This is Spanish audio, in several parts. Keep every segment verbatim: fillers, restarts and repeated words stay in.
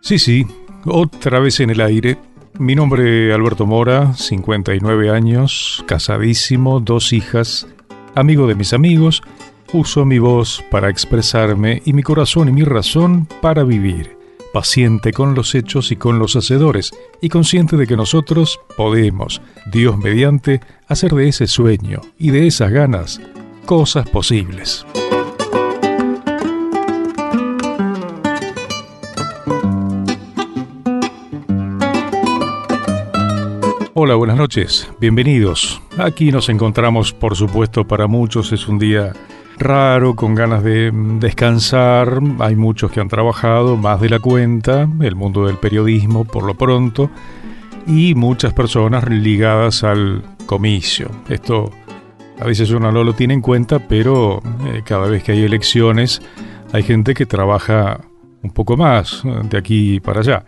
Sí, sí, otra vez en el aire. Mi nombre es Alberto Mora, cincuenta y nueve años, casadísimo, dos hijas, amigo de mis amigos. Uso mi voz para expresarme y mi corazón y mi razón para vivir. Paciente con los hechos y con los hacedores, y consciente de que nosotros podemos, Dios mediante, hacer de ese sueño y de esas ganas cosas posibles. Hola, buenas noches, bienvenidos. Aquí nos encontramos, por supuesto, para muchos es un día raro, con ganas de descansar. Hay muchos que han trabajado más de la cuenta, el mundo del periodismo por lo pronto, y muchas personas ligadas al comicio. Esto a veces uno no lo tiene en cuenta, pero eh, cada vez que hay elecciones hay gente que trabaja un poco más de aquí para allá.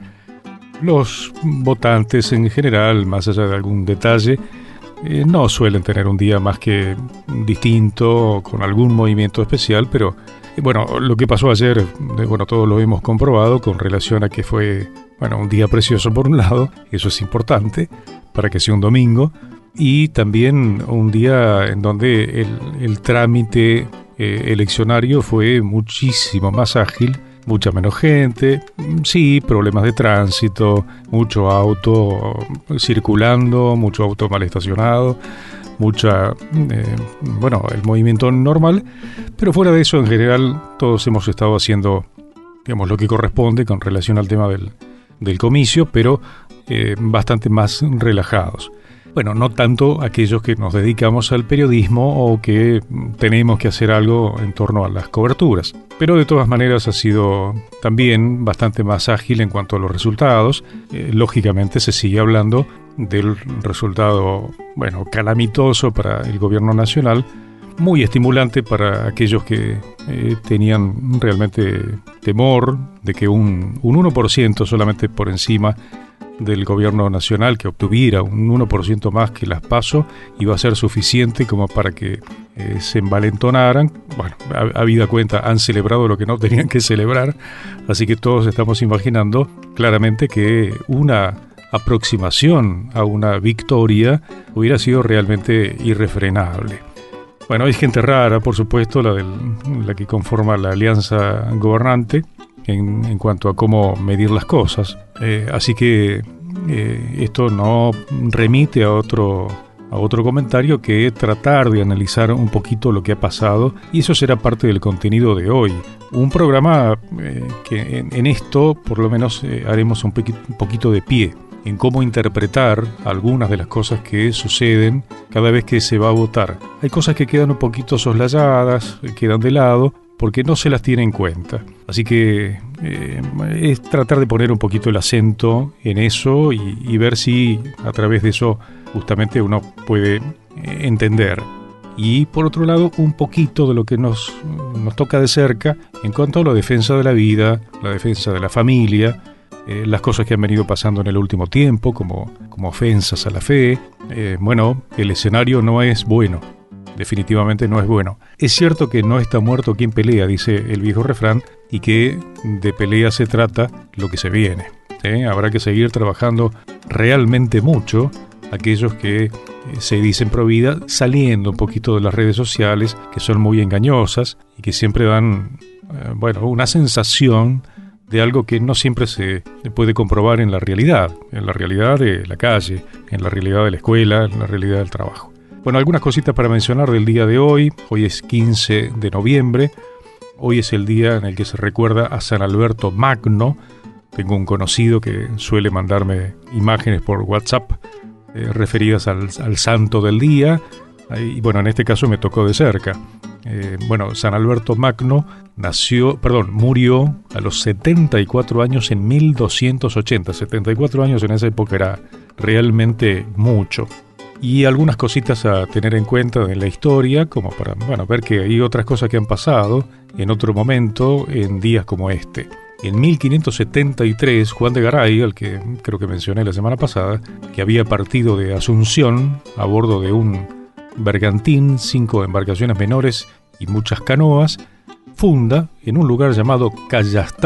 Los votantes en general, más allá de algún detalle, eh, no suelen tener un día más que distinto, con algún movimiento especial, pero eh, bueno, lo que pasó ayer, eh, bueno, todos lo hemos comprobado con relación a que fue, bueno, un día precioso por un lado, eso es importante, para que sea un domingo, y también un día en donde el, el trámite eh, eleccionario fue muchísimo más ágil, mucha menos gente, sí, problemas de tránsito, mucho auto circulando, mucho auto mal estacionado, mucha, eh, bueno, el movimiento normal, pero fuera de eso, en general, todos hemos estado haciendo, digamos, lo que corresponde con relación al tema del, del comicio, pero eh, bastante más relajados. Bueno, no tanto aquellos que nos dedicamos al periodismo o que tenemos que hacer algo en torno a las coberturas. Pero de todas maneras ha sido también bastante más ágil en cuanto a los resultados. Eh, lógicamente se sigue hablando del resultado, bueno, calamitoso para el gobierno nacional, muy estimulante para aquellos que eh, tenían realmente temor de que un, un uno por ciento solamente por encima del gobierno nacional, que obtuviera un uno por ciento más que las PASO, iba a ser suficiente como para que eh, se envalentonaran. Bueno, a, habida cuenta, han celebrado lo que no tenían que celebrar, así que todos estamos imaginando claramente que una aproximación a una victoria hubiera sido realmente irrefrenable. Bueno, hay gente rara, por supuesto, la, del, la que conforma la alianza gobernante, En, en cuanto a cómo medir las cosas. Eh, así que eh, esto no remite a otro, a otro comentario que tratar de analizar un poquito lo que ha pasado, y eso será parte del contenido de hoy. Un programa eh, que en, en esto por lo menos eh, haremos un, pequ- un poquito de pie en cómo interpretar algunas de las cosas que suceden cada vez que se va a votar. Hay cosas que quedan un poquito soslayadas, quedan de lado, porque no se las tiene en cuenta. Así que eh, es tratar de poner un poquito el acento en eso y, y ver si a través de eso justamente uno puede entender. Y por otro lado, un poquito de lo que nos, nos toca de cerca en cuanto a la defensa de la vida, la defensa de la familia, eh, las cosas que han venido pasando en el último tiempo, como, como ofensas a la fe. Eh, bueno, el escenario no es bueno. Definitivamente no es bueno. Es cierto que no está muerto quien pelea, dice el viejo refrán, y que de pelea se trata lo que se viene. ¿Sí? Habrá que seguir trabajando realmente mucho aquellos que eh, se dicen pro vida, saliendo un poquito de las redes sociales, que son muy engañosas y que siempre dan, eh, bueno, una sensación de algo que no siempre se puede comprobar en la realidad, en la realidad de la calle, en la realidad de la escuela, en la realidad del trabajo. Bueno, algunas cositas para mencionar del día de hoy. Hoy es quince de noviembre. Hoy es el día en el que se recuerda a San Alberto Magno. Tengo un conocido que suele mandarme imágenes por WhatsApp eh, referidas al, al santo del día. Y bueno, en este caso me tocó de cerca. Eh, bueno, San Alberto Magno nació, perdón, murió a los setenta y cuatro años en mil doscientos ochenta. setenta y cuatro años en esa época era realmente mucho. Y algunas cositas a tener en cuenta en la historia, como para, bueno, ver que hay otras cosas que han pasado en otro momento, en días como este. En mil quinientos setenta y tres, Juan de Garay, al que creo que mencioné la semana pasada, que había partido de Asunción a bordo de un bergantín, cinco embarcaciones menores y muchas canoas, funda en un lugar llamado Callastá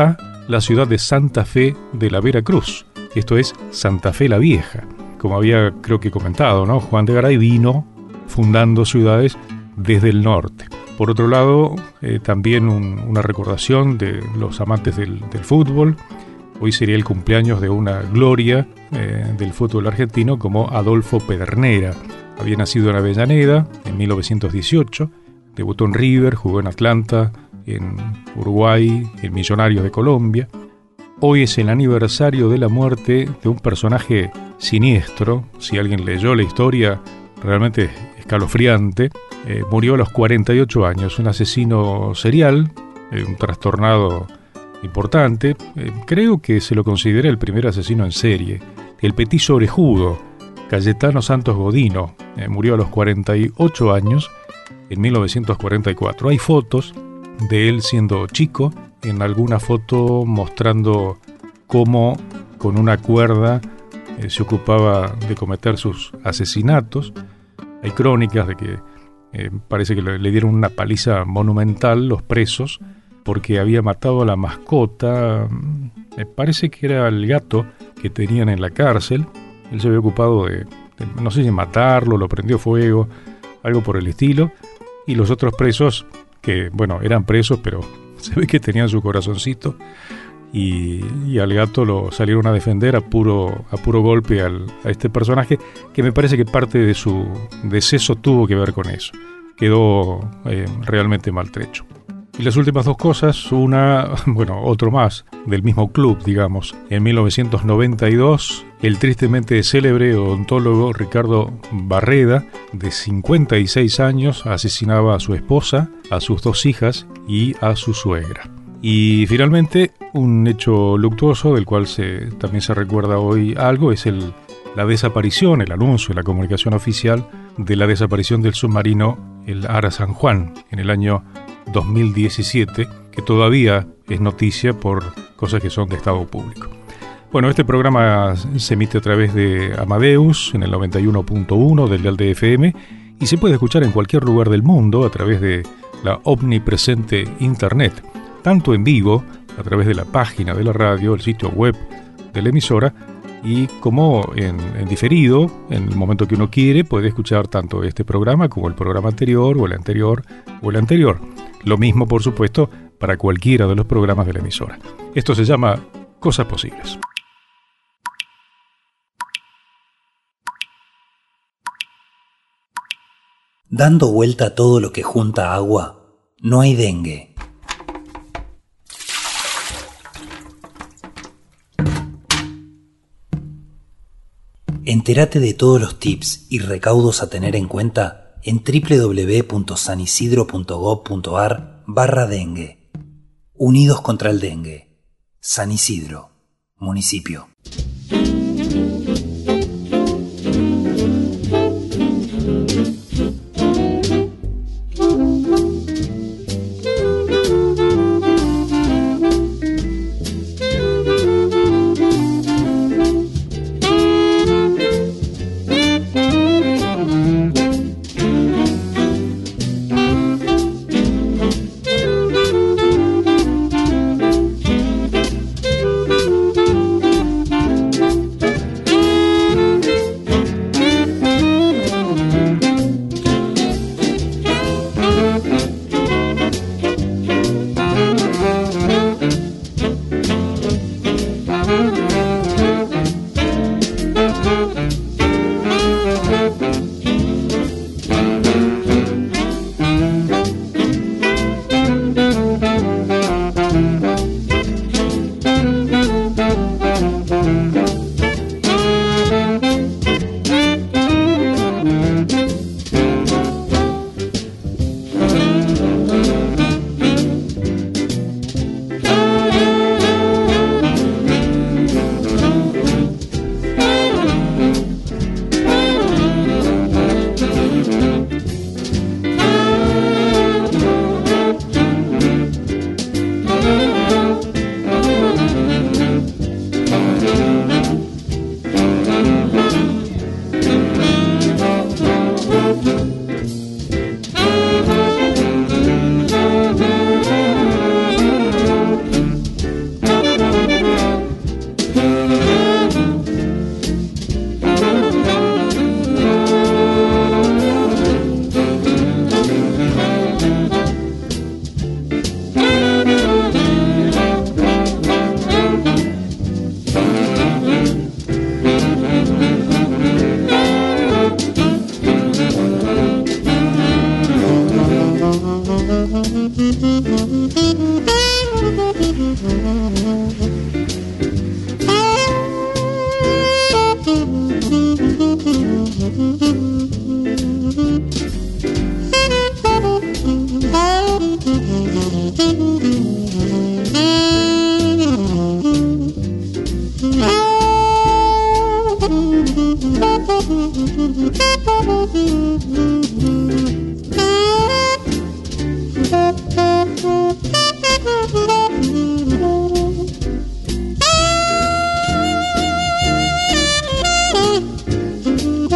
la ciudad de Santa Fe de la Veracruz. Esto es Santa Fe la Vieja. Como había creo que comentado, ¿no? Juan de Garay vino fundando ciudades desde el norte. Por otro lado, eh, también un, una recordación de los amantes del, del fútbol. Hoy sería el cumpleaños de una gloria eh, del fútbol argentino como Adolfo Pedernera. Había nacido en Avellaneda en mil novecientos dieciocho, debutó en River, jugó en Atlanta, en Uruguay, en Millonarios de Colombia. Hoy es el aniversario de la muerte de un personaje siniestro. Si alguien leyó la historia, realmente escalofriante. Eh, murió a los cuarenta y ocho años, un asesino serial, eh, un trastornado importante. Eh, creo que se lo considera el primer asesino en serie. El petizo orejudo, Cayetano Santos Godino, eh, murió a los cuarenta y ocho años en mil novecientos cuarenta y cuatro. Hay fotos de él siendo chico, en alguna foto mostrando cómo con una cuerda eh, se ocupaba de cometer sus asesinatos. Hay crónicas de que eh, parece que le, le dieron una paliza monumental los presos porque había matado a la mascota, me parece que era el gato que tenían en la cárcel. Él se había ocupado de, de no sé si matarlo, lo prendió fuego, algo por el estilo, y los otros presos, que bueno, eran presos, pero se ve que tenían su corazoncito, y, y al gato lo salieron a defender a puro, a puro golpe al, a este personaje, que me parece que parte de su deceso tuvo que ver con eso. Quedó eh, realmente maltrecho. Y las últimas dos cosas, una, bueno, otro más, del mismo club, digamos. En mil novecientos noventa y dos, el tristemente célebre odontólogo Ricardo Barreda, de cincuenta y seis años, asesinaba a su esposa, a sus dos hijas y a su suegra. Y finalmente, un hecho luctuoso del cual se, también se recuerda hoy algo, es el, la desaparición, el anuncio, la comunicación oficial de la desaparición del submarino, el Ara San Juan, en el año dos mil diecisiete, que todavía es noticia por cosas que son de estado público. Bueno, este programa se emite a través de Amadeus en el noventa y uno punto uno del dial de F M y se puede escuchar en cualquier lugar del mundo a través de la omnipresente Internet, tanto en vivo a través de la página de la radio, el sitio web de la emisora, y como en, en diferido, en el momento que uno quiere, puede escuchar tanto este programa como el programa anterior, o el anterior, o el anterior. Lo mismo, por supuesto, para cualquiera de los programas de la emisora. Esto se llama Cosas Posibles. Dando vuelta a todo lo que junta agua, no hay dengue. Entérate de todos los tips y recaudos a tener en cuenta en doble u doble u doble u punto san isidro punto gob punto ar barra dengue. Unidos contra el dengue. San Isidro, municipio.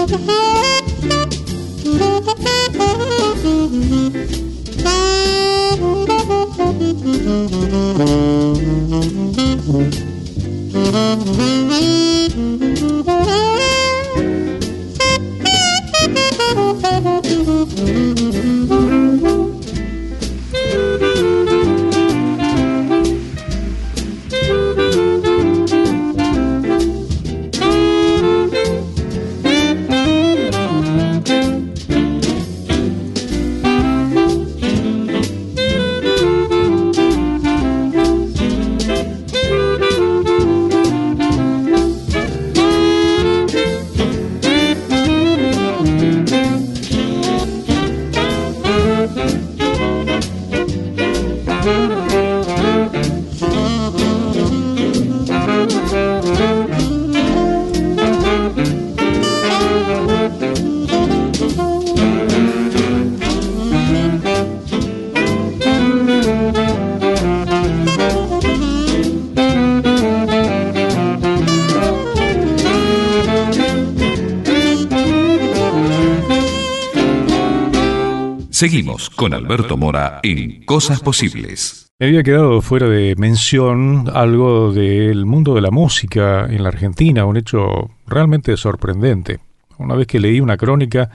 Seguimos con Alberto Mora en Cosas Posibles. Me había quedado fuera de mención algo del mundo de la música en la Argentina, un hecho realmente sorprendente. Una vez que leí una crónica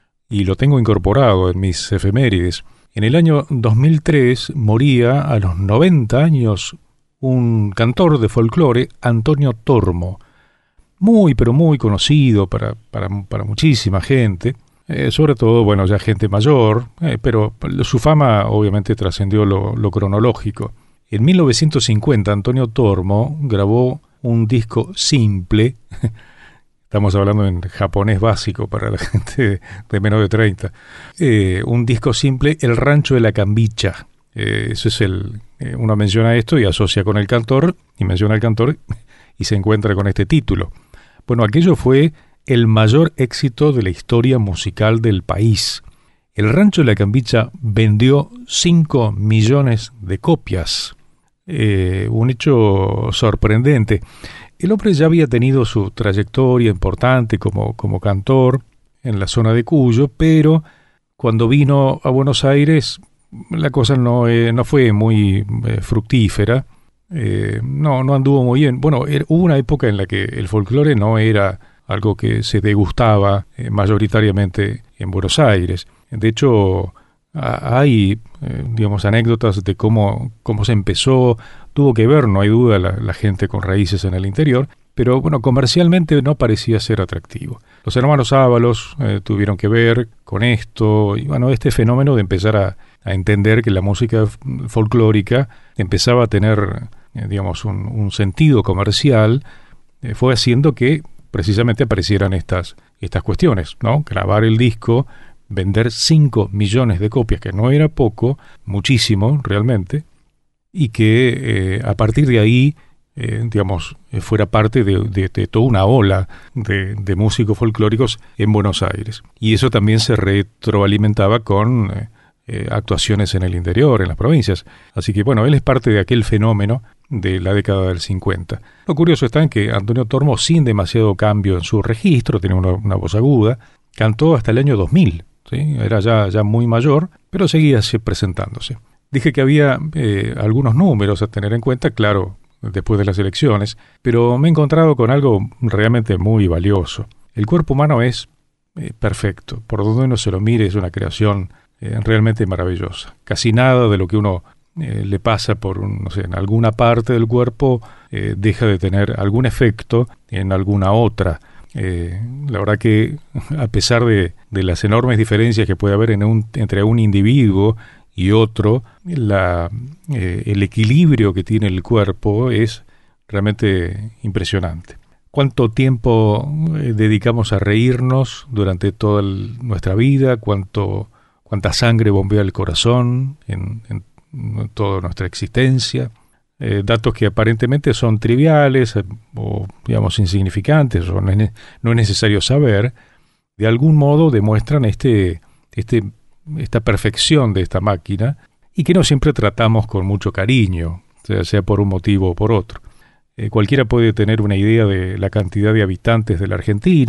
y lo tengo incorporado en mis efemérides, en el año dos mil tres moría a los noventa años un cantor de folclore, Antonio Tormo, muy pero muy conocido para, para, para muchísima gente. Eh, sobre todo, bueno, ya gente mayor, eh, pero su fama obviamente trascendió lo, lo cronológico. En mil novecientos cincuenta, Antonio Tormo grabó un disco simple, estamos hablando en japonés básico para la gente de, de menos de treinta, eh, un disco simple, El Rancho de la Cambicha. Eh, eso es el, eh, uno menciona esto y asocia con el cantor, y menciona al cantor, y se encuentra con este título. Bueno, aquello fue el mayor éxito de la historia musical del país. El Rancho de la Cambicha vendió cinco millones de copias. Eh, un hecho sorprendente. El hombre ya había tenido su trayectoria importante como, como cantor en la zona de Cuyo, pero cuando vino a Buenos Aires la cosa no, eh, no fue muy eh, fructífera. Eh, no, no anduvo muy bien. Bueno, era, hubo una época en la que el folclore no era algo que se degustaba eh, mayoritariamente en Buenos Aires. De hecho, a, hay, eh, digamos, anécdotas de cómo, cómo se empezó. Tuvo que ver, no hay duda, la, la gente con raíces en el interior, pero bueno, comercialmente no parecía ser atractivo. Los hermanos Ábalos eh, tuvieron que ver con esto, y bueno, este fenómeno de empezar a, a entender que la música folclórica empezaba a tener, eh, digamos, un, un sentido comercial, eh, fue haciendo que precisamente aparecieran estas, estas cuestiones, ¿no? Grabar el disco, vender cinco millones de copias, que no era poco, muchísimo realmente, y que eh, a partir de ahí, eh, digamos, fuera parte de, de, de toda una ola de, de músicos folclóricos en Buenos Aires. Y eso también se retroalimentaba con eh, eh, actuaciones en el interior, en las provincias. Así que, bueno, él es parte de aquel fenómeno de la década del cincuenta. Lo curioso está en que Antonio Tormo, sin demasiado cambio en su registro, tenía una, una voz aguda, cantó hasta el año dos mil, ¿sí? Era ya, ya muy mayor, pero seguía presentándose. Dije que había eh, algunos números a tener en cuenta, claro, después de las elecciones, pero me he encontrado con algo realmente muy valioso. El cuerpo humano es eh, perfecto, por donde uno se lo mire es una creación eh, realmente maravillosa. Casi nada de lo que uno Eh, le pasa por, un, no sé, en alguna parte del cuerpo, eh, deja de tener algún efecto en alguna otra. Eh, la verdad que a pesar de, de las enormes diferencias que puede haber en un, entre un individuo y otro, la, eh, el equilibrio que tiene el cuerpo es realmente impresionante. ¿Cuánto tiempo eh, dedicamos a reírnos durante toda el, nuestra vida? ¿Cuánto, cuánta sangre bombea el corazón en, en toda nuestra existencia? Eh, datos que aparentemente son triviales eh, o, digamos, insignificantes, o no es, no es necesario saber, de algún modo demuestran este, este, esta perfección de esta máquina, y que no siempre tratamos con mucho cariño, sea, sea por un motivo o por otro. Eh, cualquiera puede tener una idea de la cantidad de habitantes de la Argentina,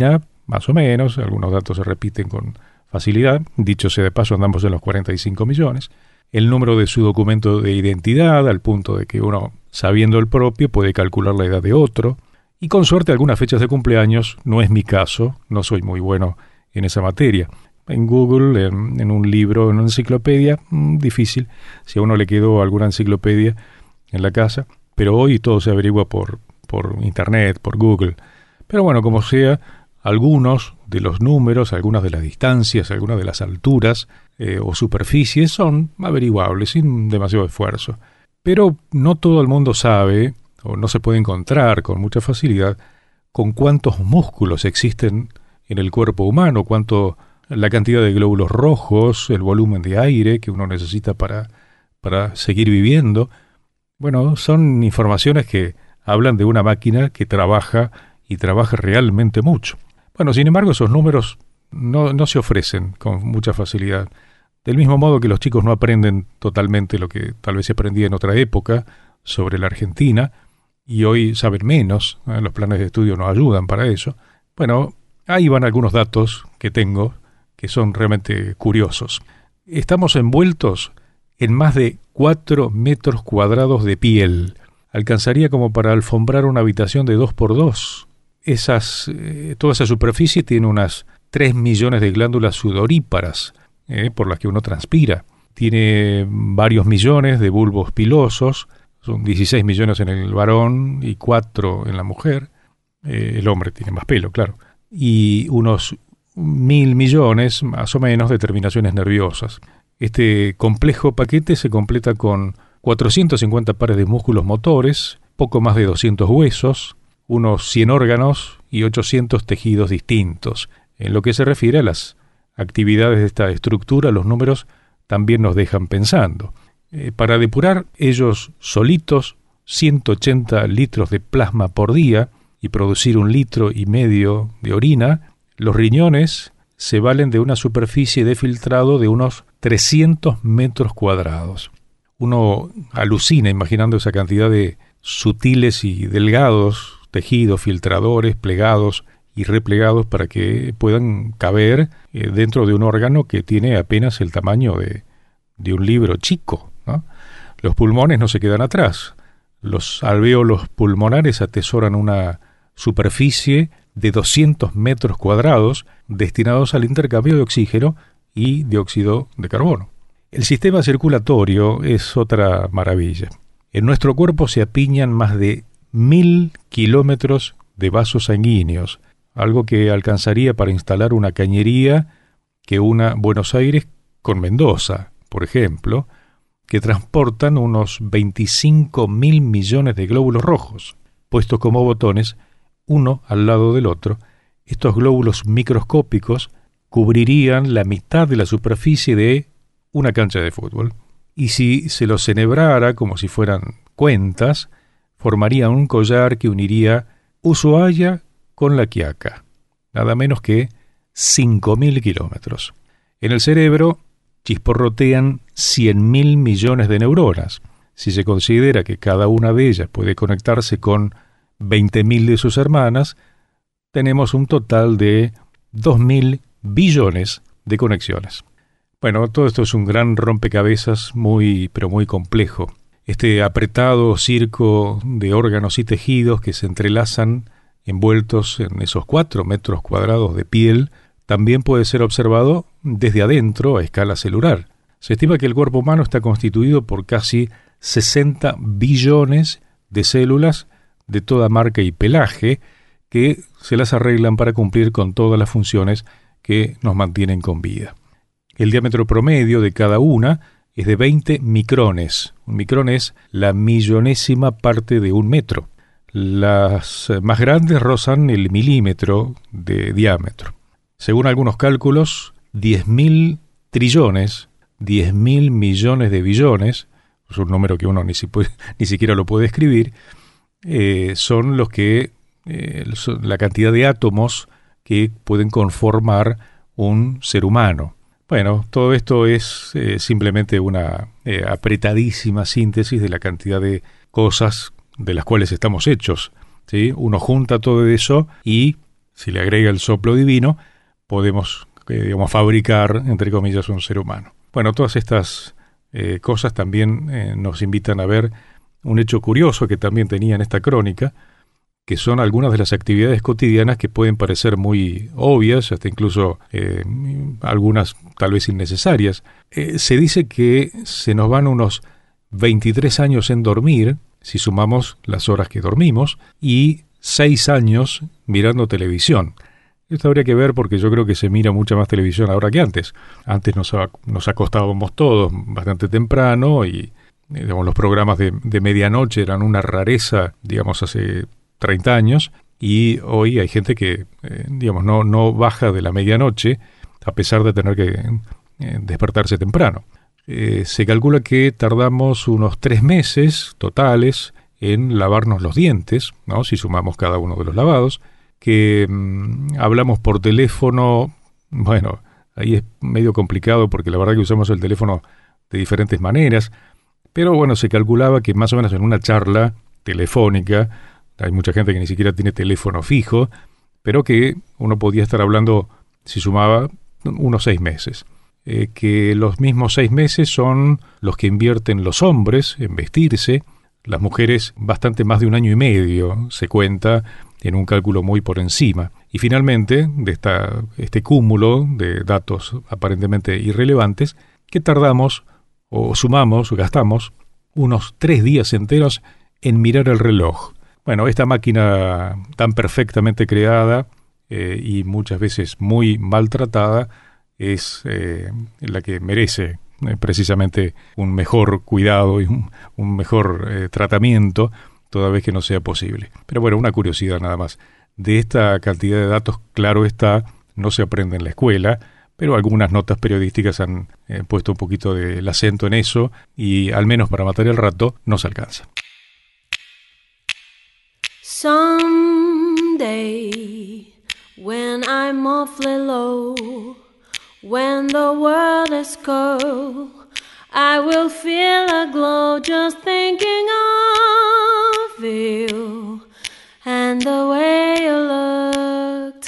más o menos, algunos datos se repiten con facilidad, dicho sea de paso andamos en los cuarenta y cinco millones, el número de su documento de identidad al punto de que uno, sabiendo el propio, puede calcular la edad de otro, y con suerte algunas fechas de cumpleaños, no es mi caso, no soy muy bueno en esa materia. En Google, en, en un libro, en una enciclopedia, mmm, difícil, si a uno le quedó alguna enciclopedia en la casa, pero hoy todo se averigua por, por internet, por Google. Pero bueno, como sea, algunos de los números, algunas de las distancias, algunas de las alturas eh, o superficies son averiguables sin demasiado esfuerzo. Pero no todo el mundo sabe, o no se puede encontrar con mucha facilidad, con cuántos músculos existen en el cuerpo humano, cuánto la cantidad de glóbulos rojos, el volumen de aire que uno necesita para, para seguir viviendo. Bueno, son informaciones que hablan de una máquina que trabaja y trabaja realmente mucho. Bueno, sin embargo, esos números no, no se ofrecen con mucha facilidad. Del mismo modo que los chicos no aprenden totalmente lo que tal vez se aprendía en otra época sobre la Argentina, y hoy saben menos, ¿eh? Los planes de estudio nos ayudan para eso. Bueno, ahí van algunos datos que tengo que son realmente curiosos. Estamos envueltos en más de cuatro metros cuadrados de piel. Alcanzaría como para alfombrar una habitación de dos por dos. Esas, eh, toda esa superficie tiene unas tres millones de glándulas sudoríparas, eh, por las que uno transpira. Tiene varios millones de bulbos pilosos, son dieciséis millones en el varón y cuatro en la mujer. Eh, el hombre tiene más pelo, claro. Y unos mil millones, más o menos, de terminaciones nerviosas. Este complejo paquete se completa con cuatrocientos cincuenta pares de músculos motores, poco más de doscientos huesos, unos cien órganos y ochocientos tejidos distintos. En lo que se refiere a las actividades de esta estructura, los números también nos dejan pensando. Eh, para depurar ellos solitos ciento ochenta litros de plasma por día y producir un litro y medio de orina, los riñones se valen de una superficie de filtrado de unos trescientos metros cuadrados. Uno alucina imaginando esa cantidad de sutiles y delgados tejidos, filtradores, plegados y replegados para que puedan caber eh, dentro de un órgano que tiene apenas el tamaño de, de un libro chico, ¿no? Los pulmones no se quedan atrás. Los alvéolos pulmonares atesoran una superficie de doscientos metros cuadrados destinados al intercambio de oxígeno y dióxido de carbono. El sistema circulatorio es otra maravilla. En nuestro cuerpo se apiñan más de mil kilómetros de vasos sanguíneos, algo que alcanzaría para instalar una cañería que una Buenos Aires con Mendoza, por ejemplo, que transportan unos veinticinco mil millones de glóbulos rojos, puestos como botones, uno al lado del otro. Estos glóbulos microscópicos cubrirían la mitad de la superficie de una cancha de fútbol. Y si se los enhebrara como si fueran cuentas, formarían un collar que uniría Ushuaia con La Quiaca, nada menos que cinco mil kilómetros. En el cerebro chisporrotean cien mil millones de neuronas. Si se considera que cada una de ellas puede conectarse con veinte mil de sus hermanas, tenemos un total de dos mil billones de conexiones. Bueno, todo esto es un gran rompecabezas muy, pero muy complejo. Este apretado circo de órganos y tejidos que se entrelazan envueltos en esos cuatro metros cuadrados de piel también puede ser observado desde adentro a escala celular. Se estima que el cuerpo humano está constituido por casi sesenta billones de células de toda marca y pelaje que se las arreglan para cumplir con todas las funciones que nos mantienen con vida. El diámetro promedio de cada una es de veinte micrones. Un micrón es la millonésima parte de un metro. Las más grandes rozan el milímetro de diámetro. Según algunos cálculos, diez mil trillones, diez mil millones de billones, es un número que uno ni, si puede, ni siquiera lo puede escribir, eh, son los que eh, son la cantidad de átomos que pueden conformar un ser humano. Bueno, todo esto es eh, simplemente una eh, apretadísima síntesis de la cantidad de cosas de las cuales estamos hechos, ¿sí? Uno junta todo eso y si le agrega el soplo divino, podemos, eh, digamos, fabricar, entre comillas, un ser humano. Bueno, todas estas eh, cosas también eh, nos invitan a ver un hecho curioso que también tenía en esta crónica, que son algunas de las actividades cotidianas que pueden parecer muy obvias, hasta incluso eh, algunas tal vez innecesarias. Eh, se dice que se nos van unos veintitrés años en dormir, si sumamos las horas que dormimos, y seis años mirando televisión. Esto habría que ver porque yo creo que se mira mucha más televisión ahora que antes. Antes nos, nos acostábamos todos bastante temprano y digamos, los programas de, de medianoche eran una rareza, digamos, hace treinta años, y hoy hay gente que, eh, digamos, no, no baja de la medianoche a pesar de tener que eh, despertarse temprano. Eh, se calcula que tardamos unos tres meses totales en lavarnos los dientes, ¿no? Si sumamos cada uno de los lavados, que mmm, hablamos por teléfono. Bueno, ahí es medio complicado porque la verdad que usamos el teléfono de diferentes maneras, pero bueno, se calculaba que más o menos en una charla telefónica, hay mucha gente que ni siquiera tiene teléfono fijo, pero que uno podía estar hablando, si sumaba, unos seis meses. Eh, que los mismos seis meses son los que invierten los hombres en vestirse, las mujeres bastante más de un año y medio, se cuenta, en un cálculo muy por encima. Y finalmente, de esta, este cúmulo de datos aparentemente irrelevantes, que tardamos, o sumamos, o gastamos, unos tres días enteros en mirar el reloj. Bueno, esta máquina tan perfectamente creada eh, y muchas veces muy maltratada es eh, la que merece eh, precisamente un mejor cuidado y un, un mejor eh, tratamiento, toda vez que no sea posible. Pero bueno, una curiosidad nada más. De esta cantidad de datos, claro está, no se aprende en la escuela, pero algunas notas periodísticas han eh, puesto un poquito del acento en eso y al menos para matar el rato nos alcanza. Someday, when I'm awfully low, when the world is cold, I will feel a glow just thinking of you and the way you look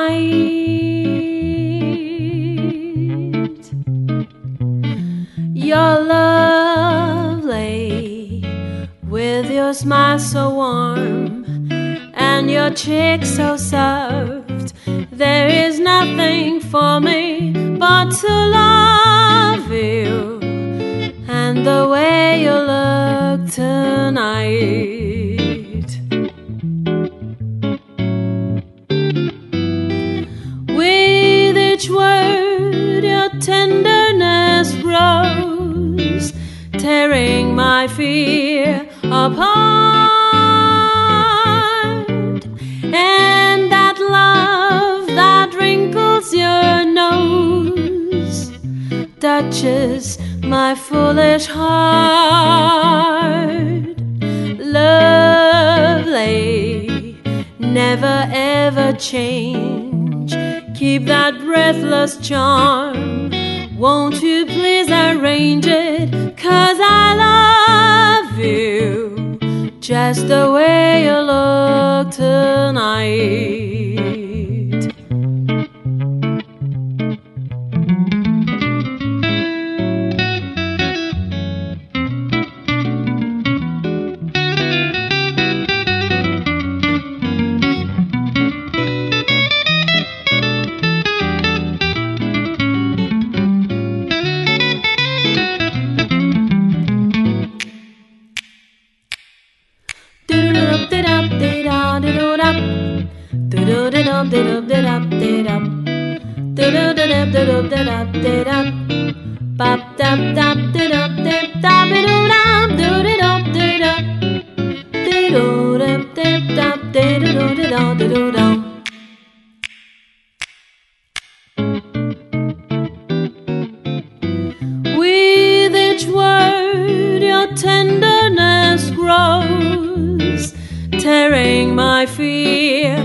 tonight. You're lovely with your smile so warm and your cheek so soft. There is nothing for me but to love you and the way you look tonight. With each word your tenderness grows, tearing my fear apart. And that love that wrinkles your nose touches my foolish heart. Lovely, never ever change. Keep that breathless charm. Won't you please arrange it? 'Cause I love you just the way you look tonight. With each word your tenderness grows, tearing my fear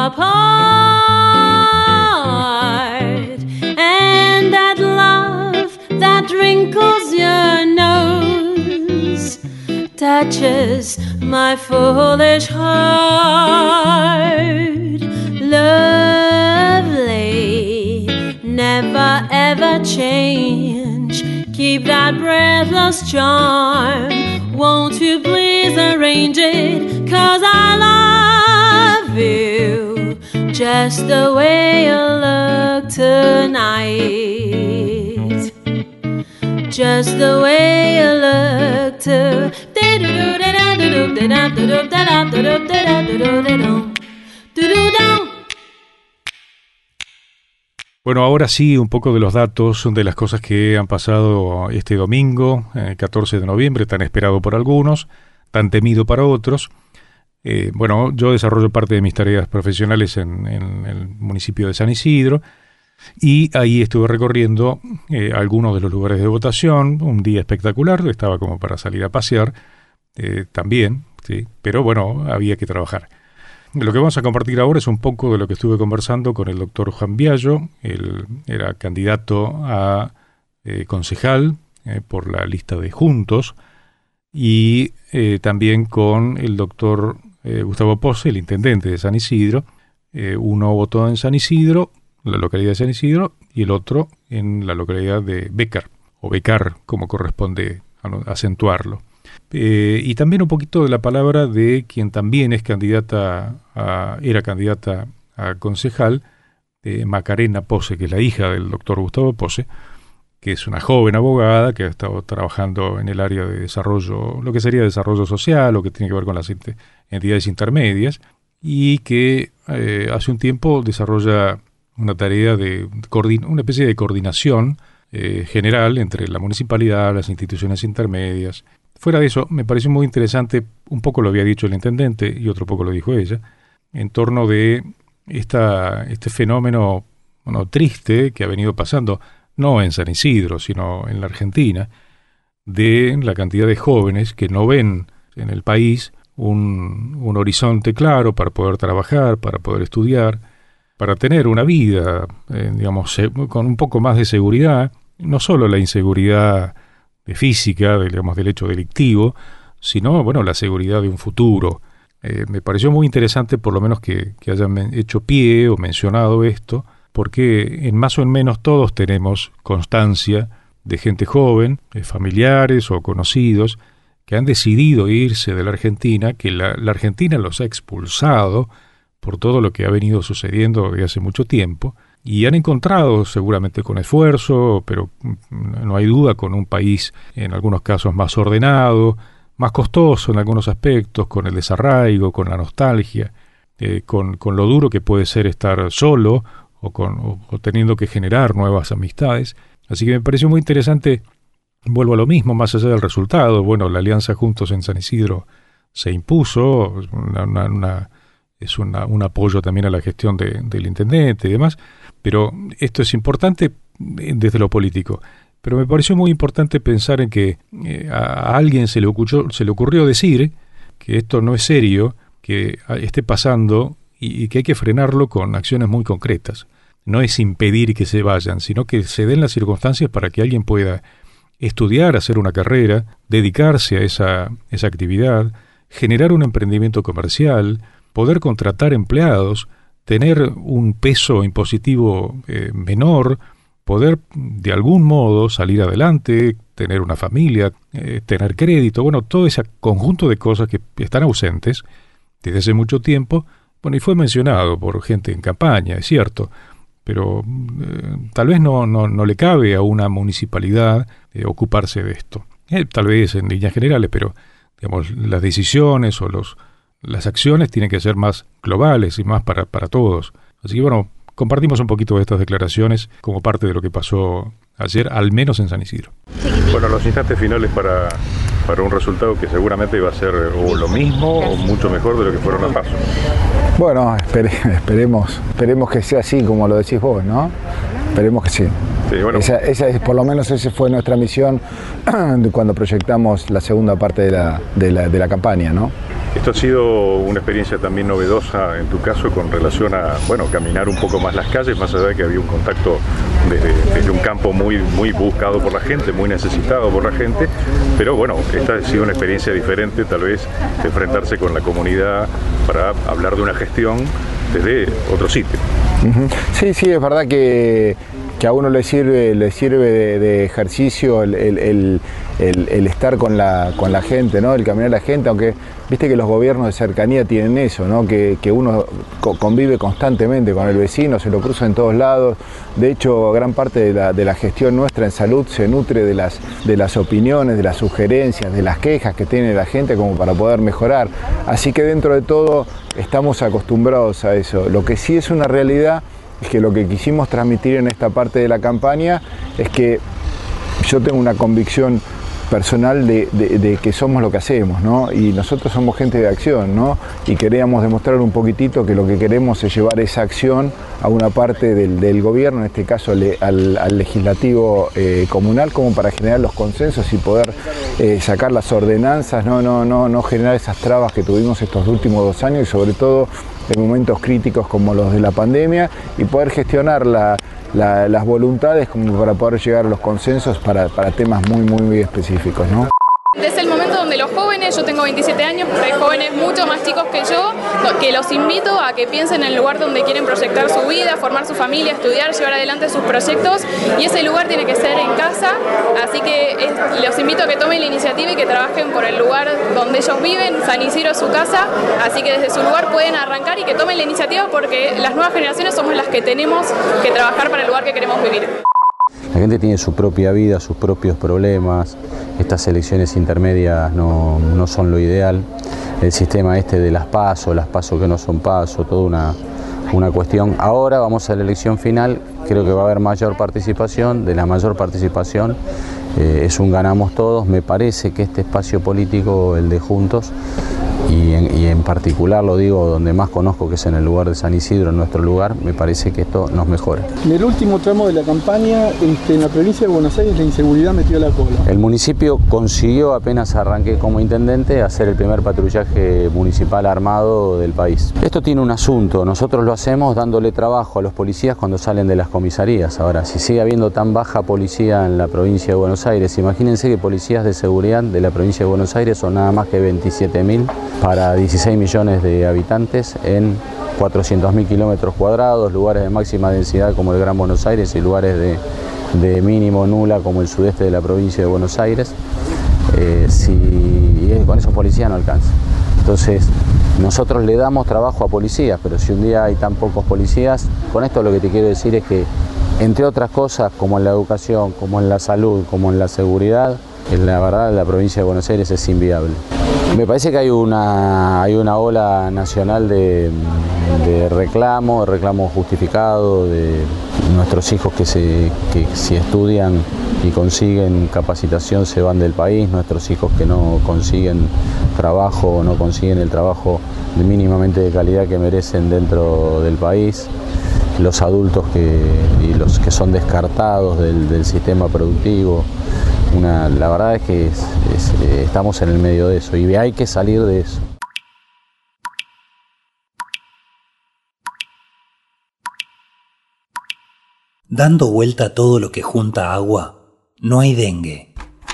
apart. And that love that wrinkles your nose touches my foolish heart. Love charm. Won't you please arrange it? 'Cause I love you just the way you look tonight. Just the way you look to. Bueno, ahora sí, un poco de los datos de las cosas que han pasado este domingo, eh, catorce de noviembre, tan esperado por algunos, tan temido para otros. Eh, bueno, yo desarrollo parte de mis tareas profesionales en, en el municipio de San Isidro y ahí estuve recorriendo eh, algunos de los lugares de votación. Un día espectacular, estaba como para salir a pasear eh, también, sí, pero bueno, había que trabajar. Lo que vamos a compartir ahora es un poco de lo que estuve conversando con el doctor Juan Biagio. Él era candidato a eh, concejal eh, por la lista de Juntos, y eh, también con el doctor eh, Gustavo Pose, el intendente de San Isidro. Eh, uno votó en San Isidro, la localidad de San Isidro, y el otro en la localidad de Bécar, o Becar, como corresponde acentuarlo. Eh, y también un poquito de la palabra de quien también es candidata a, era candidata a concejal, eh, Macarena Pose, que es la hija del doctor Gustavo Pose, que es una joven abogada que ha estado trabajando en el área de desarrollo, lo que sería desarrollo social, lo que tiene que ver con las entidades intermedias, y que eh, hace un tiempo desarrolla una tarea de, de una especie de coordinación eh, general entre la municipalidad, las instituciones intermedias. Fuera de eso, me pareció muy interesante, un poco lo había dicho el intendente y otro poco lo dijo ella, en torno de esta, este fenómeno bueno, triste que ha venido pasando, no en San Isidro, sino en la Argentina, de la cantidad de jóvenes que no ven en el país un, un horizonte claro para poder trabajar, para poder estudiar, para tener una vida, eh, digamos, con un poco más de seguridad, no solo la inseguridad de física, digamos, del hecho delictivo, sino, bueno, la seguridad de un futuro. Eh, me pareció muy interesante, por lo menos, que, que hayan hecho pie o mencionado esto, porque en más o en menos todos tenemos constancia de gente joven, de familiares o conocidos, que han decidido irse de la Argentina, que la, la Argentina los ha expulsado por todo lo que ha venido sucediendo desde hace mucho tiempo, y han encontrado, seguramente con esfuerzo, pero no hay duda, con un país en algunos casos más ordenado, más costoso en algunos aspectos, con el desarraigo, con la nostalgia, eh, con, con lo duro que puede ser estar solo o, con, o, o teniendo que generar nuevas amistades. Así que me pareció muy interesante, vuelvo a lo mismo, más allá del resultado. Bueno, la Alianza Juntos en San Isidro se impuso, una, una, una, es una, un apoyo también a la gestión de, del intendente y demás. Pero esto es importante desde lo político. Pero me pareció muy importante pensar en que eh, a alguien se le, ocurrió, se le ocurrió decir que esto no es serio, que esté pasando y, y que hay que frenarlo con acciones muy concretas. No es impedir que se vayan, sino que se den las circunstancias para que alguien pueda estudiar, hacer una carrera, dedicarse a esa, esa actividad, generar un emprendimiento comercial, poder contratar empleados, tener un peso impositivo eh, menor, poder de algún modo salir adelante, tener una familia, eh, tener crédito, bueno, todo ese conjunto de cosas que están ausentes desde hace mucho tiempo, bueno, y fue mencionado por gente en campaña, es cierto, pero eh, tal vez no, no, no le cabe a una municipalidad eh, ocuparse de esto. Eh, tal vez en líneas generales, pero digamos, las decisiones o los las acciones tienen que ser más globales y más para, para todos. Así que bueno, compartimos un poquito de estas declaraciones como parte de lo que pasó ayer, al menos en San Isidro. Bueno, los instantes finales para, para un resultado que seguramente va a ser o lo mismo o mucho mejor de lo que fueron las PASO. Bueno, espere, esperemos, esperemos que sea así como lo decís vos, ¿no? Esperemos que sí. Sí, bueno. Esa, esa es, por lo menos esa fue nuestra misión cuando proyectamos la segunda parte de la, de la, de la campaña, ¿no? Esto ha sido una experiencia también novedosa en tu caso con relación a, bueno, caminar un poco más las calles, más allá de que había un contacto desde, desde un campo muy, muy buscado por la gente, muy necesitado por la gente, pero bueno, esta ha sido una experiencia diferente, tal vez, de enfrentarse con la comunidad para hablar de una gestión desde otro sitio. Uh-huh. Sí, sí, es verdad que que a uno le sirve, le sirve de, de ejercicio el, el, el, el, el estar con la, con la gente, ¿no? El caminar a la gente, aunque viste que los gobiernos de cercanía tienen eso, ¿no? Que, que uno convive constantemente con el vecino, se lo cruza en todos lados. De hecho, gran parte de la, de la gestión nuestra en salud se nutre de las, de las opiniones, de las sugerencias, de las quejas que tiene la gente como para poder mejorar. Así que dentro de todo estamos acostumbrados a eso. Lo que sí es una realidad es que lo que quisimos transmitir en esta parte de la campaña es que yo tengo una convicción personal de, de, de que somos lo que hacemos, ¿no? Y nosotros somos gente de acción, ¿no? Y queríamos demostrar un poquitito que lo que queremos es llevar esa acción a una parte del, del gobierno, en este caso le, al, al legislativo eh, comunal, como para generar los consensos y poder eh, sacar las ordenanzas, no, no, no, no generar esas trabas que tuvimos estos últimos dos años y sobre todo en momentos críticos como los de la pandemia, y poder gestionar la La, las voluntades como para poder llegar a los consensos para, para temas muy, muy, muy específicos, ¿no? Es el momento donde los jóvenes, yo tengo veintisiete años, pero hay jóvenes mucho más chicos que yo, que los invito a que piensen en el lugar donde quieren proyectar su vida, formar su familia, estudiar, llevar adelante sus proyectos, y ese lugar tiene que ser en casa, así que es, los invito a que tomen la iniciativa y que trabajen por el lugar donde ellos viven. San Isidro es su casa, así que desde su lugar pueden arrancar y que tomen la iniciativa, porque las nuevas generaciones somos las que tenemos que trabajar para el lugar que queremos vivir. La gente tiene su propia vida, sus propios problemas. Estas elecciones intermedias no, no son lo ideal. El sistema este de las PASO, las PASO que no son PASO, toda una, una cuestión. Ahora vamos a la elección final, creo que va a haber mayor participación. De la mayor participación eh, es un ganamos todos. Me parece que este espacio político, el de Juntos, y en, y en particular lo digo donde más conozco, que es en el lugar de San Isidro, en nuestro lugar, me parece que esto nos mejora. En el último tramo de la campaña, este, en la provincia de Buenos Aires, la inseguridad metió la cola. El municipio consiguió, apenas arranqué como intendente, hacer el primer patrullaje municipal armado del país. Esto tiene un asunto, nosotros lo hacemos dándole trabajo a los policías cuando salen de las comisarías. Ahora, si sigue habiendo tan baja policía en la provincia de Buenos Aires, imagínense que policías de seguridad de la provincia de Buenos Aires son nada más que veintisiete mil para dieciséis millones de habitantes en cuatrocientos mil kilómetros cuadrados, lugares de máxima densidad como el Gran Buenos Aires y lugares de, de mínimo nula como el sudeste de la provincia de Buenos Aires. Eh, si con esos policías no alcanza. Entonces nosotros le damos trabajo a policías, pero si un día hay tan pocos policías, con esto lo que te quiero decir es que, entre otras cosas, como en la educación, como en la salud, como en la seguridad, en la verdad la provincia de Buenos Aires es inviable. Me parece que hay una, hay una ola nacional de, de reclamo, de reclamo justificado, de nuestros hijos que, se, que si estudian y consiguen capacitación se van del país, nuestros hijos que no consiguen trabajo o no consiguen el trabajo mínimamente de calidad que merecen dentro del país, los adultos que, y los que son descartados del, del sistema productivo. Una, la verdad es que es, es, eh, estamos en el medio de eso y hay que salir de eso. Dando vuelta a todo lo que junta agua, no hay dengue.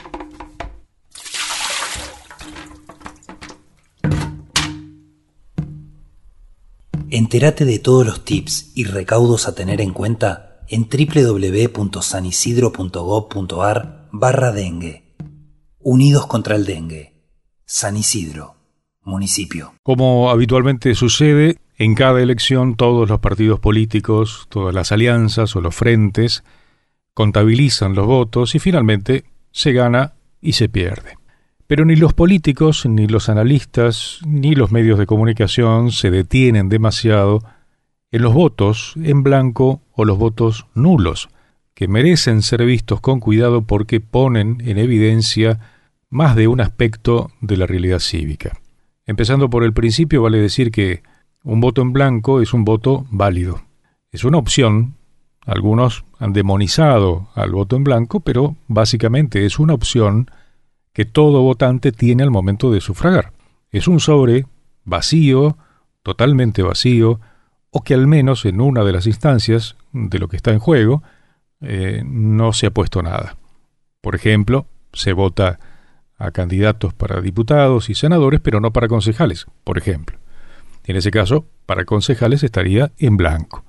Entérate de todos los tips y recaudos a tener en cuenta en doble u doble u doble u punto san isidro punto gob punto ar barra dengue. Unidos contra el dengue. San Isidro, municipio. Como habitualmente sucede, en cada elección todos los partidos políticos, todas las alianzas o los frentes contabilizan los votos y finalmente se gana y se pierde. Pero ni los políticos, ni los analistas, ni los medios de comunicación se detienen demasiado en los votos en blanco o los votos nulos, que merecen ser vistos con cuidado porque ponen en evidencia más de un aspecto de la realidad cívica. Empezando por el principio, vale decir que un voto en blanco es un voto válido. Es una opción. Algunos han demonizado al voto en blanco, pero básicamente es una opción que todo votante tiene al momento de sufragar. Es un sobre vacío, totalmente vacío, o que al menos en una de las instancias de lo que está en juego eh, no se ha puesto nada. Por ejemplo, se vota a candidatos para diputados y senadores, pero no para concejales, por ejemplo. En ese caso, para concejales estaría en blanco.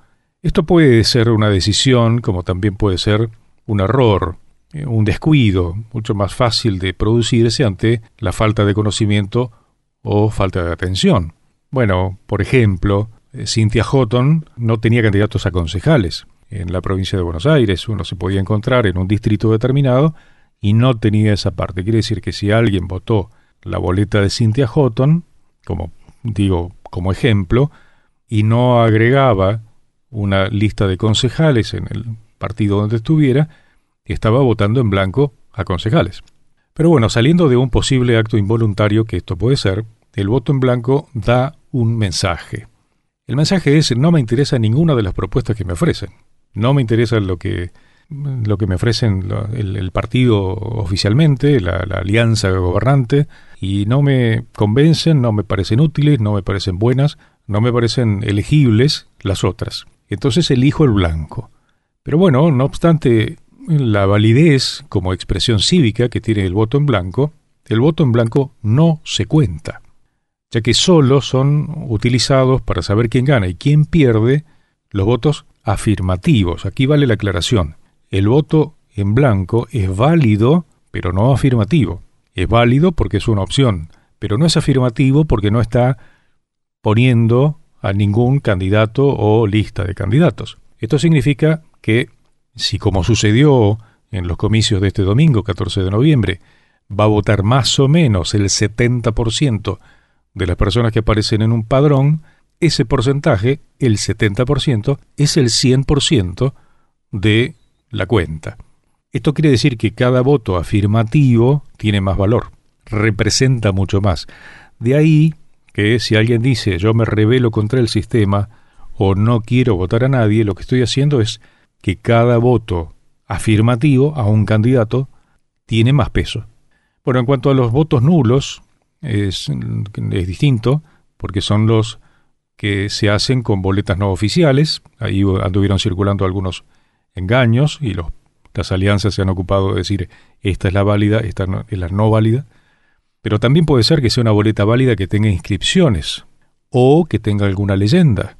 Esto puede ser una decisión, como también puede ser un error, un descuido, mucho más fácil de producirse ante la falta de conocimiento o falta de atención. Bueno, por ejemplo, Cynthia Houghton no tenía candidatos a concejales en la provincia de Buenos Aires. Uno se podía encontrar en un distrito determinado y no tenía esa parte. Quiere decir que si alguien votó la boleta de Cynthia Houghton, como digo, como ejemplo, y no agregaba una lista de concejales en el partido donde estuviera, estaba votando en blanco a concejales. Pero bueno, saliendo de un posible acto involuntario, que esto puede ser, el voto en blanco da un mensaje. El mensaje es: no me interesa ninguna de las propuestas que me ofrecen. No me interesa lo que, lo que me ofrecen lo, el, el partido oficialmente, la, la alianza gobernante, y no me convencen, no me parecen útiles, no me parecen buenas, no me parecen elegibles las otras. Entonces elijo el blanco. Pero bueno, no obstante la validez como expresión cívica que tiene el voto en blanco, el voto en blanco no se cuenta, ya que solo son utilizados para saber quién gana y quién pierde los votos afirmativos. Aquí vale la aclaración. El voto en blanco es válido, pero no afirmativo. Es válido porque es una opción, pero no es afirmativo porque no está poniendo a ningún candidato o lista de candidatos. Esto significa que si, como sucedió en los comicios de este domingo, catorce de noviembre, va a votar más o menos el setenta por ciento de las personas que aparecen en un padrón, ese porcentaje, el setenta por ciento, es el cien por ciento de la cuenta. Esto quiere decir que cada voto afirmativo tiene más valor, representa mucho más. De ahí que si alguien dice yo me rebelo contra el sistema o no quiero votar a nadie, lo que estoy haciendo es que cada voto afirmativo a un candidato tiene más peso. Bueno, en cuanto a los votos nulos, es, es distinto, porque son los que se hacen con boletas no oficiales. Ahí anduvieron circulando algunos engaños y los, las alianzas se han ocupado de decir esta es la válida, esta no, es la no válida. Pero también puede ser que sea una boleta válida que tenga inscripciones o que tenga alguna leyenda.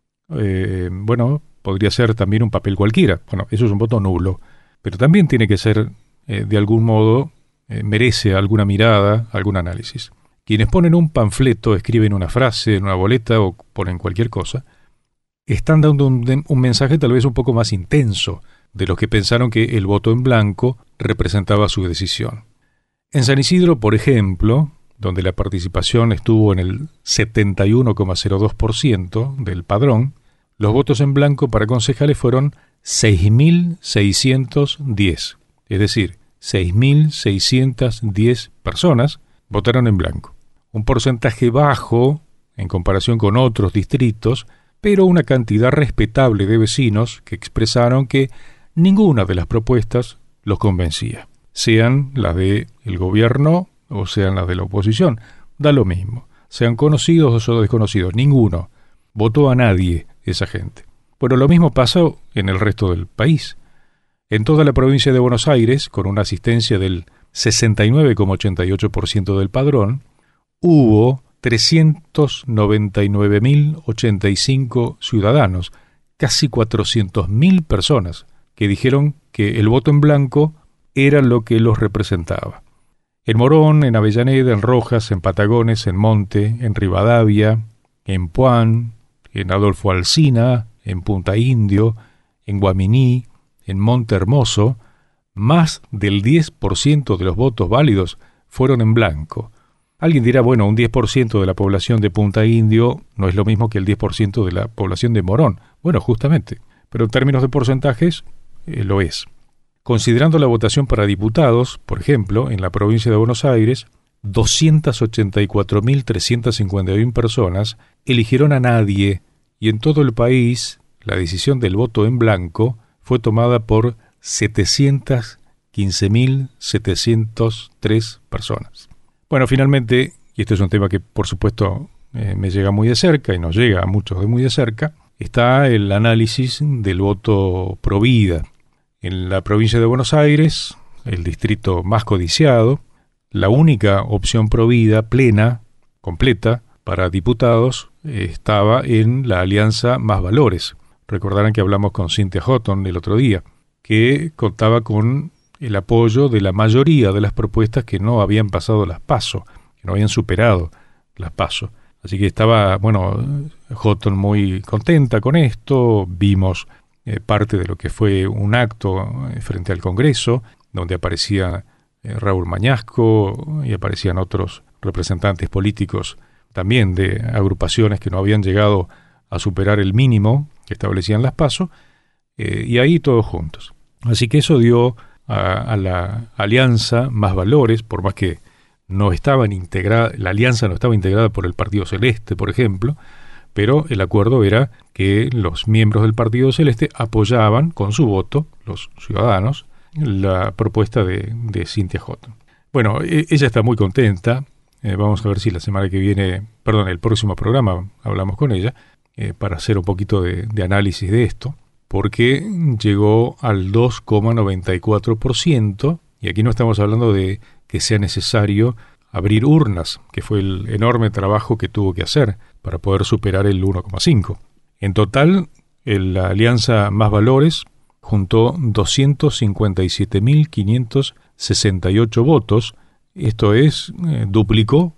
Eh, bueno, podría ser también un papel cualquiera. Bueno, eso es un voto nulo. Pero también tiene que ser, eh, de algún modo, eh, merece alguna mirada, algún análisis. Quienes ponen un panfleto, escriben una frase en una boleta o ponen cualquier cosa, están dando un, un mensaje tal vez un poco más intenso de los que pensaron que el voto en blanco representaba su decisión. En San Isidro, por ejemplo, donde la participación estuvo en el setenta y uno coma cero dos por ciento del padrón, los votos en blanco para concejales fueron seis mil seiscientos diez, es decir, seis mil seiscientas diez personas votaron en blanco. Un porcentaje bajo en comparación con otros distritos, pero una cantidad respetable de vecinos que expresaron que ninguna de las propuestas los convencía, sean las del gobierno o sean las de la oposición, da lo mismo, sean conocidos o desconocidos, ninguno votó a nadie esa gente. Bueno, lo mismo pasó en el resto del país. En toda la provincia de Buenos Aires, con una asistencia del sesenta y nueve coma ochenta y ocho por ciento del padrón, hubo trescientos noventa y nueve mil ochenta y cinco ciudadanos, casi cuatrocientas mil personas, que dijeron que el voto en blanco era lo que los representaba. En Morón, en Avellaneda, en Rojas, en Patagones, en Monte, en Rivadavia, en Puan, en Adolfo Alsina, en Punta Indio, en Guaminí, en Monte Hermoso, más del diez por ciento de los votos válidos fueron en blanco. Alguien dirá, bueno, un diez por ciento de la población de Punta Indio no es lo mismo que el diez por ciento de la población de Morón. Bueno, justamente, pero en términos de porcentajes, eh, lo es. Considerando la votación para diputados, por ejemplo, en la provincia de Buenos Aires, doscientas ochenta y cuatro mil trescientas cincuenta y una personas eligieron a nadie, y en todo el país la decisión del voto en blanco fue tomada por setecientas quince mil setecientas tres personas. Bueno, finalmente, y este es un tema que por supuesto eh, me llega muy de cerca y nos llega a muchos de muy de cerca, está el análisis del voto pro vida. En la provincia de Buenos Aires, el distrito más codiciado, la única opción pro vida plena, completa, para diputados, eh, estaba en la alianza Más Valores, Recordarán que hablamos con Cynthia Houghton el otro día, que contaba con el apoyo de la mayoría de las propuestas que no habían pasado las PASO, que no habían superado las PASO. Así que estaba, bueno, Houghton muy contenta con esto. Vimos eh, parte de lo que fue un acto eh, frente al Congreso, donde aparecía eh, Raúl Mañasco y aparecían otros representantes políticos también de agrupaciones que no habían llegado a superar el mínimo que establecían las PASO, eh, y ahí todos juntos. Así que eso dio a, a la alianza más valores, por más que no estaban integrada, la alianza no estaba integrada por el Partido Celeste, por ejemplo, pero el acuerdo era que los miembros del Partido Celeste apoyaban con su voto, los ciudadanos, la propuesta de, de Cynthia Houghton. Bueno, e- ella está muy contenta. Eh, vamos a ver si la semana que viene, perdón, el próximo programa hablamos con ella, eh, para hacer un poquito de, de análisis de esto, porque llegó al dos coma noventa y cuatro por ciento, y aquí no estamos hablando de que sea necesario abrir urnas, que fue el enorme trabajo que tuvo que hacer para poder superar el uno coma cinco. En total, el, la Alianza Más Valores juntó doscientos cincuenta y siete mil quinientos sesenta y ocho votos. Esto es, eh, duplicó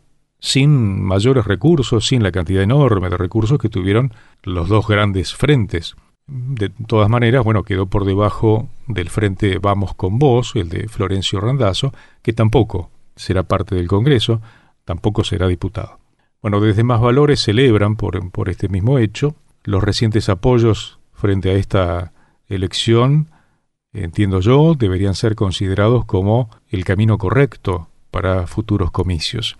sin mayores recursos, sin la cantidad enorme de recursos que tuvieron los dos grandes frentes. De todas maneras, bueno, quedó por debajo del frente Vamos con Vos, el de Florencio Randazzo, que tampoco será parte del Congreso, tampoco será diputado. Bueno, desde Más Valores celebran por, por este mismo hecho los recientes apoyos frente a esta elección, entiendo yo, deberían ser considerados como el camino correcto para futuros comicios.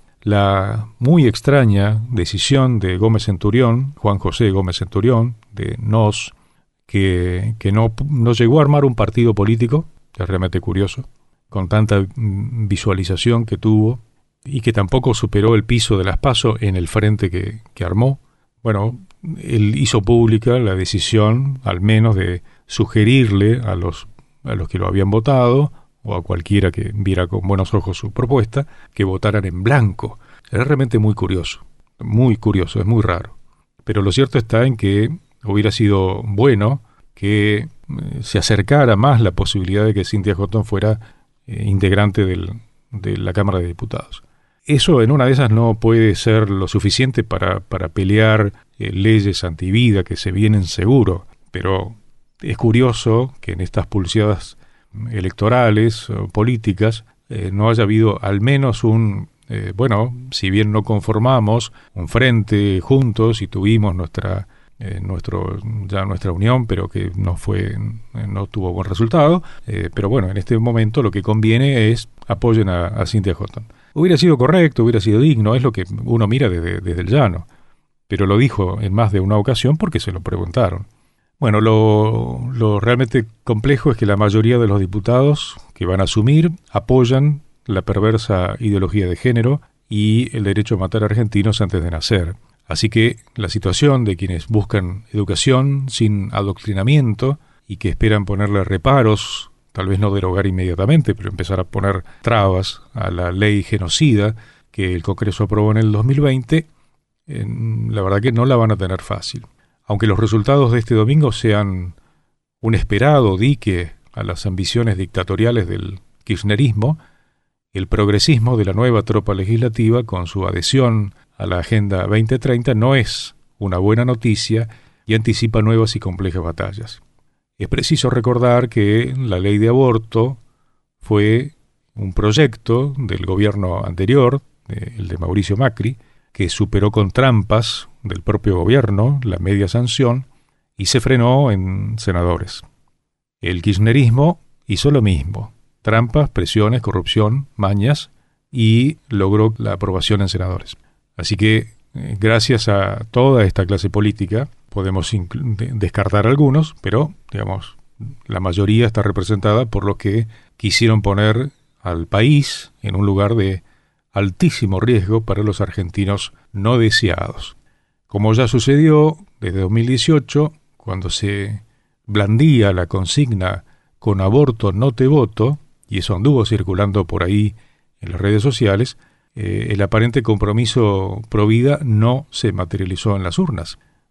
La muy extraña decisión de Gómez Centurión, Juan José Gómez Centurión, de N O S, que, que no, no llegó a armar un partido político, que es realmente curioso, con tanta visualización que tuvo, y que tampoco superó el piso de las PASO en el frente que, que armó. Bueno, él hizo pública la decisión, al menos, de sugerirle a los, a los que lo habían votado, o a cualquiera que viera con buenos ojos su propuesta, que votaran en blanco. Es realmente muy curioso, muy curioso, es muy raro. Pero lo cierto está en que hubiera sido bueno que eh, se acercara más la posibilidad de que Cynthia Houghton fuera eh, integrante del, de la Cámara de Diputados. Eso en una de esas no puede ser lo suficiente para, para pelear eh, leyes antivida que se vienen seguro, pero es curioso que en estas pulseadas electorales o políticas eh, no haya habido al menos un, eh, bueno, si bien no conformamos un frente juntos y tuvimos nuestra eh, nuestro ya nuestra unión, pero que no fue no tuvo buen resultado, eh, pero bueno, en este momento lo que conviene es apoyen a, a Cynthia Houghton. Hubiera sido correcto, hubiera sido digno, es lo que uno mira desde, desde el llano, pero lo dijo en más de una ocasión porque se lo preguntaron. Bueno, lo, lo realmente complejo es que la mayoría de los diputados que van a asumir apoyan la perversa ideología de género y el derecho a matar argentinos antes de nacer. Así que la situación de quienes buscan educación sin adoctrinamiento y que esperan ponerle reparos, tal vez no derogar inmediatamente, pero empezar a poner trabas a la ley genocida que el Congreso aprobó en el dos mil veinte, eh, la verdad que no la van a tener fácil. Aunque los resultados de este domingo sean un esperado dique a las ambiciones dictatoriales del kirchnerismo, el progresismo de la nueva tropa legislativa, con su adhesión a la Agenda veinte treinta, no es una buena noticia y anticipa nuevas y complejas batallas. Es preciso recordar que la ley de aborto fue un proyecto del gobierno anterior, el de Mauricio Macri, que superó con trampas del propio gobierno la media sanción y se frenó en senadores. El kirchnerismo hizo lo mismo, trampas, presiones, corrupción, mañas, y logró la aprobación en senadores. Así que, eh, gracias a toda esta clase política, podemos inclu- de- descartar algunos, pero, digamos, la mayoría está representada por los que quisieron poner al país en un lugar de altísimo riesgo para los argentinos no deseados. Como ya sucedió desde dos mil dieciocho, cuando se blandía la consigna "con aborto no te voto", y eso anduvo circulando por ahí en las redes sociales, eh, el aparente compromiso pro vida no se materializó en las urnas.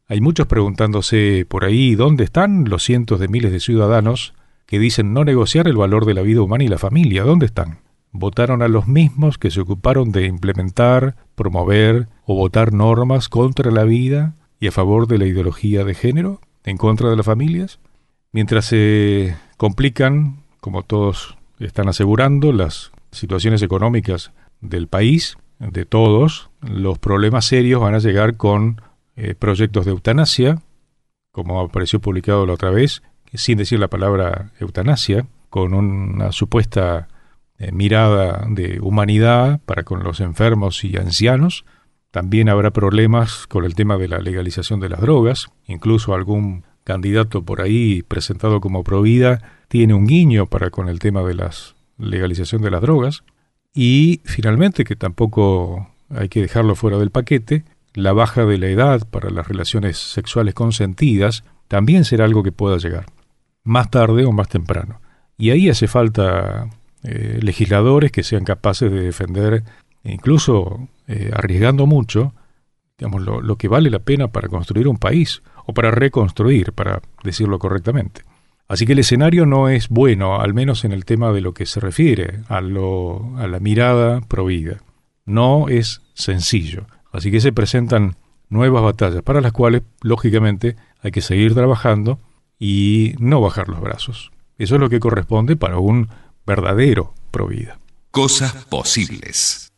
Hay muchos preguntándose por ahí dónde están los cientos de miles de ciudadanos que dicen no negociar el valor de la vida humana y la familia. ¿Dónde están? Votaron a los mismos que se ocuparon de implementar, promover o votar normas contra la vida y a favor de la ideología de género, en contra de las familias. Mientras se complican, como todos están asegurando, las situaciones económicas del país, de todos, los problemas serios van a llegar con eh, proyectos de eutanasia, como apareció publicado la otra vez, sin decir la palabra eutanasia, con una supuesta eh, mirada de humanidad para con los enfermos y ancianos. También habrá problemas con el tema de la legalización de las drogas, incluso algún candidato por ahí presentado como provida tiene un guiño para con el tema de la legalización de las drogas. Y finalmente, que tampoco hay que dejarlo fuera del paquete, la baja de la edad para las relaciones sexuales consentidas también será algo que pueda llegar, más tarde o más temprano. Y ahí hace falta eh, legisladores que sean capaces de defender, incluso eh, arriesgando mucho, digamos, lo, lo que vale la pena para construir un país, o para reconstruir, para decirlo correctamente. Así que el escenario no es bueno, al menos en el tema de lo que se refiere a, lo, a la mirada provida. No es sencillo. Así que se presentan nuevas batallas para las cuales, lógicamente, hay que seguir trabajando y no bajar los brazos. Eso es lo que corresponde para un verdadero provida. Cosas posibles.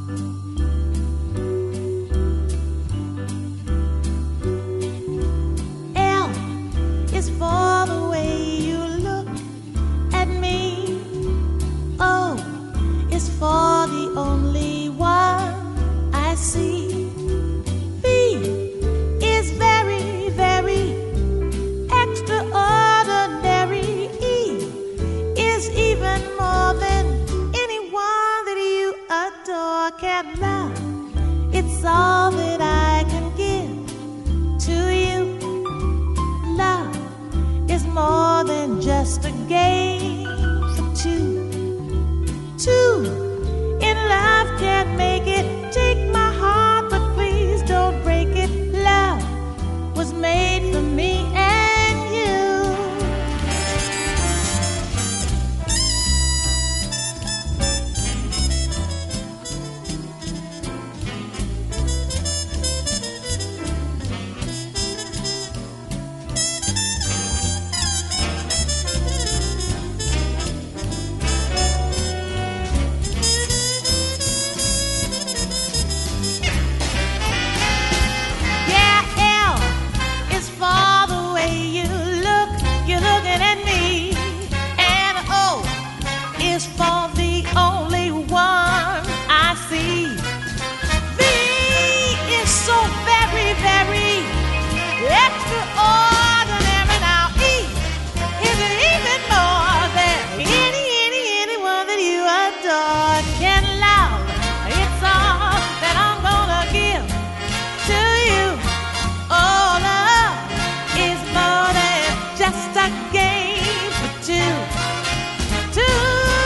L is for the way you look at me. O is for the only one I see. V is very, very extraordinary. E is even more than anyone that you adore can love. It's all that I can give to you. Love is more than just a game for two. Two in love can't make it. Take my heart, but please don't break it. Love was made for me and you. For the only one I see. V is so very, very extraordinary. Now E is even more than any, any, anyone that you adore can love. It's all that I'm gonna give to you. Oh, love is more than just a game for two. Two.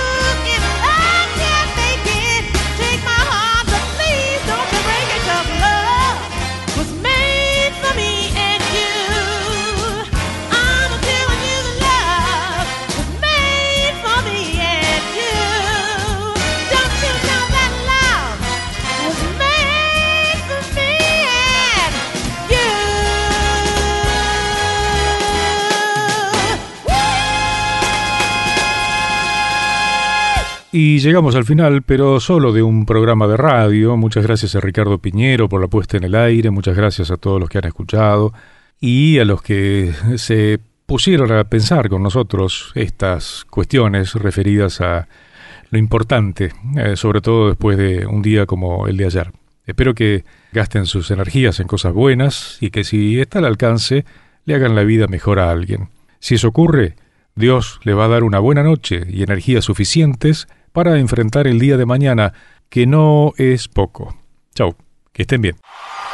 Y llegamos al final, pero solo de un programa de radio. Muchas gracias a Ricardo Piñero por la puesta en el aire, muchas gracias a todos los que han escuchado y a los que se pusieron a pensar con nosotros estas cuestiones referidas a lo importante, eh, sobre todo después de un día como el de ayer. Espero que gasten sus energías en cosas buenas y que si está al alcance, le hagan la vida mejor a alguien. Si eso ocurre, Dios le va a dar una buena noche y energías suficientes para enfrentar el día de mañana, que no es poco. Chau, que estén bien.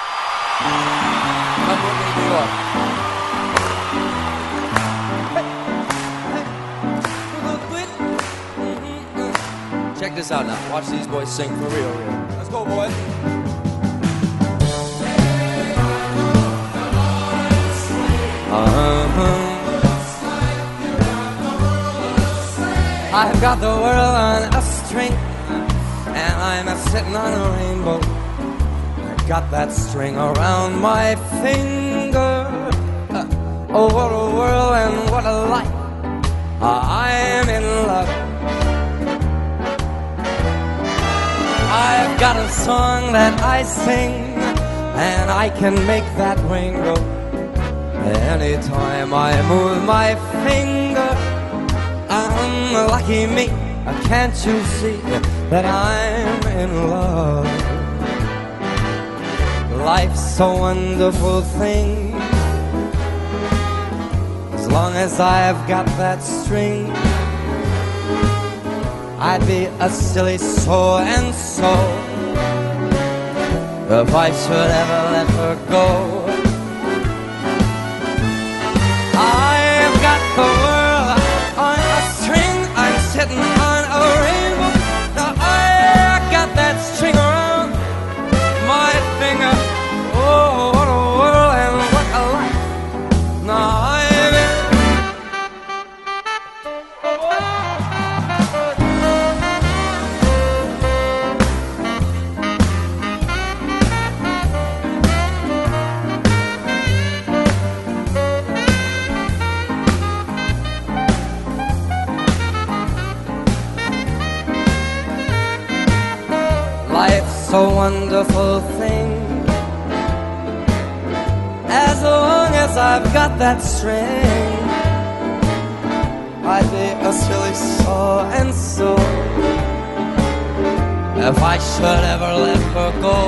Check this out now. Watch these boys sing for real. real. Let's go, boys. I've got the world on a string, and I'm a sitting on a rainbow. I've got that string around my finger. Uh, oh, what a world and what a life. Uh, I'm in love. I've got a song that I sing, and I can make that rainbow anytime I move my finger. I'm lucky me, can't you see that I'm in love? Life's a wonderful thing, as long as I've got that string. I'd be a silly so and so if I should ever let her go. I've got the world on a string, I'm sitting on a rainbow. Now I got that string around my finger. Oh, what a world and what a life. Now I'm in. Life's a wonderful thing, as long as I've got that string. I'd be a silly so and so if I should ever let her go.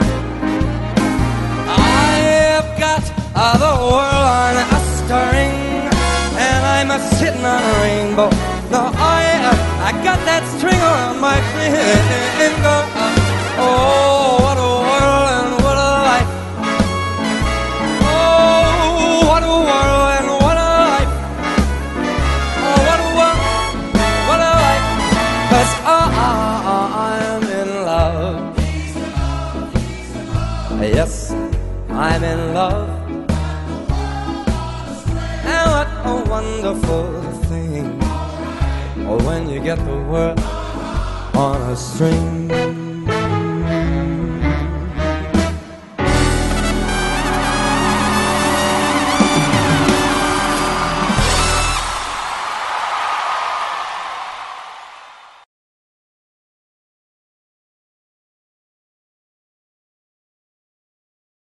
I've got uh, the world on a string, and I'm a sitting on a rainbow. No, I, uh, I got that string around my finger. Oh, what a world and what a life. Oh, what a world and what a life. Oh, what a world, what a life. 'Cause uh, uh, I'm in love. Yes, I'm in love. And what a wonderful thing, oh, when you get the world on a string.